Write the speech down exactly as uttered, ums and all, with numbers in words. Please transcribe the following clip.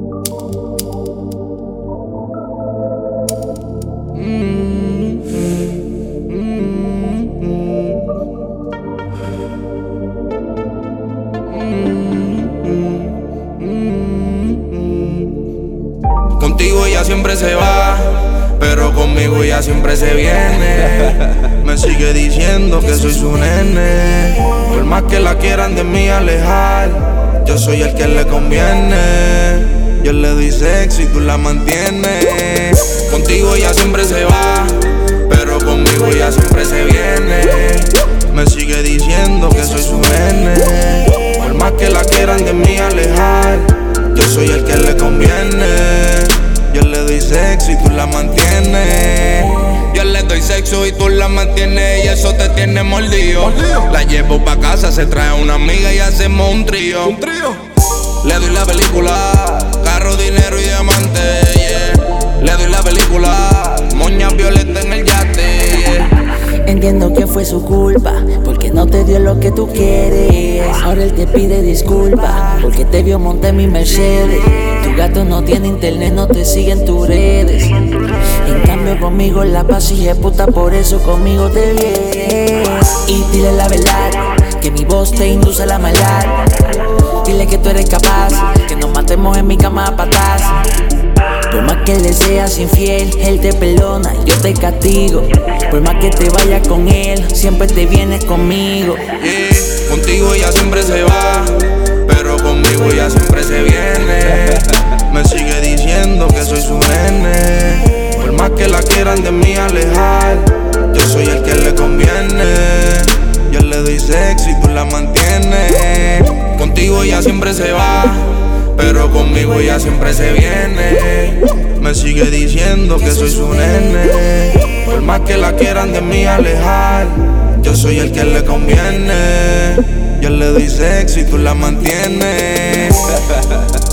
Contigo ella siempre se va, pero conmigo ella siempre se viene. Me sigue diciendo que soy su nene. Por más que la quieran de mí alejar, yo soy el que le conviene. Yo le doy sexo y tú la mantienes. Contigo ella siempre se va, pero conmigo ella siempre se viene. Me sigue diciendo que soy su nene. Por más que la quieran de mí alejar, yo soy el que le conviene. Yo le doy sexo y tú la mantienes. Yo le doy sexo y tú la mantienes, y eso te tiene mordido. ¿Mordido? La llevo pa' casa, se trae una amiga y hacemos un trío. ¿Un trío? Le doy la película, carro, dinero y diamante, yeah. Le doy la película, moña violeta en el yate, yeah. Entiendo que fue su culpa, porque no te dio lo que tú quieres. Ahora él te pide disculpas, porque te vio montar mi Mercedes. Tu gato no tiene internet, no te sigue en tus redes. En cambio conmigo la paz y es puta, por eso conmigo te vienes. Y dile la verdad, que mi voz te induce a la maldad. Dile que tú eres capaz, que nos matemos en mi cama a patas. Por más que le seas infiel, él te perdona, yo te castigo. Por más que te vayas con él, siempre te vienes conmigo. Yeah. Contigo ella siempre se va, pero conmigo ella siempre se viene. Me sigue diciendo que soy su nene. Por más que la quieran de mí alejar, yo soy el que le conviene. Yo le doy sexo y tú la mantienes. Contigo ella siempre se va, pero conmigo ella siempre se viene. Me sigue diciendo que soy su nene. Por más que la quieran de mí alejar, yo soy el que le conviene. Yo le doy sexo y tú la mantienes.